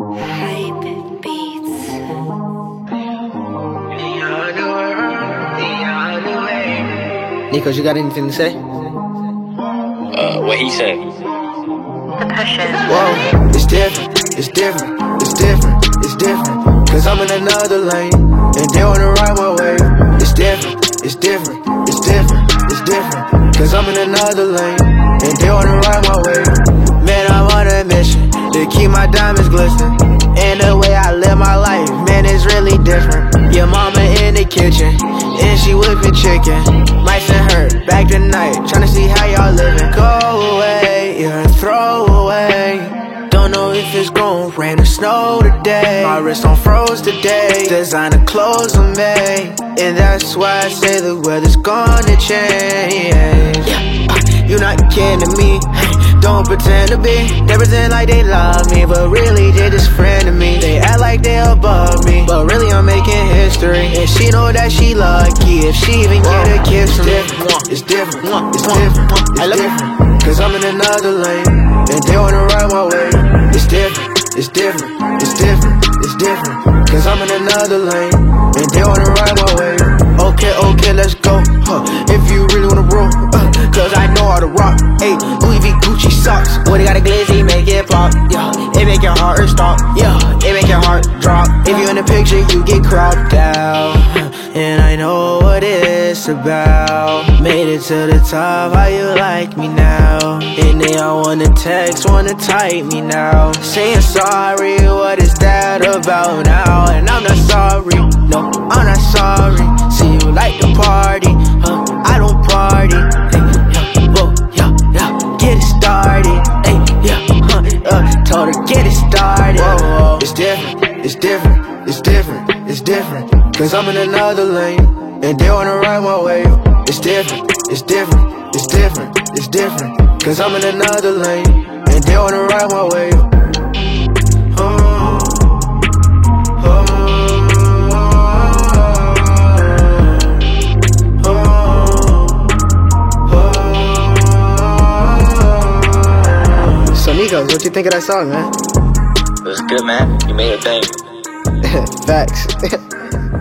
Hype beats. Nikos, you got anything to say? What he said? The pushes. Whoa, it's different, it's different, it's different, it's different. Cause I'm in another lane, and they wanna ride my wave. It's different, it's different, it's different, it's different. Cause I'm in another lane, and they wanna ride my wave. Man, I'm on a mission to keep my diamonds glistening. And the way I live my life, man, it's really different. Your mama in the kitchen, and she whipping chicken. Might send her back tonight, tryna see how y'all living. Go away, you're a throwaway. Don't know if it's gon' rain or snow today. My wrist on froze today. Designer clothes on me, and that's why I say the weather's gonna change. You not kidding me, don't pretend to be. They pretend like they love me, but really they just friend to me. They act like they above me, but really I'm making history. And she know that she lucky if she even get a kiss from me. It's different, it's different, it's different. Cause I'm in another lane, and they wanna ride my way. It's different, it's different, it's different, it's different. Cause I'm in another lane, and they wanna ride my way. Okay, okay, let's go, if you really wanna roll, cause I know how to rock. Ayy, Louis V Gucci socks. When it got a glizzy, make it pop. Yeah, it make your heart stop. Yeah, it make your heart drop. If you in the picture, you get cropped out. And I know what it's about. Made it to the top, how you like me now? And they all wanna text, wanna type me now. Saying sorry, what is that about now? And I'm not sorry, no, I'm not sorry. See you like to party, I don't party. Hey, whoa, get it started. Hey, told her get it started. Whoa, it's different, it's different, it's different, it's different. Cause I'm in another lane, and they wanna ride my wave. It's different, it's different, it's different, it's different. Cause I'm in another lane, and they wanna ride my wave. So Nikos, what you think of that song, man? It was good, man. You made a thing. Facts.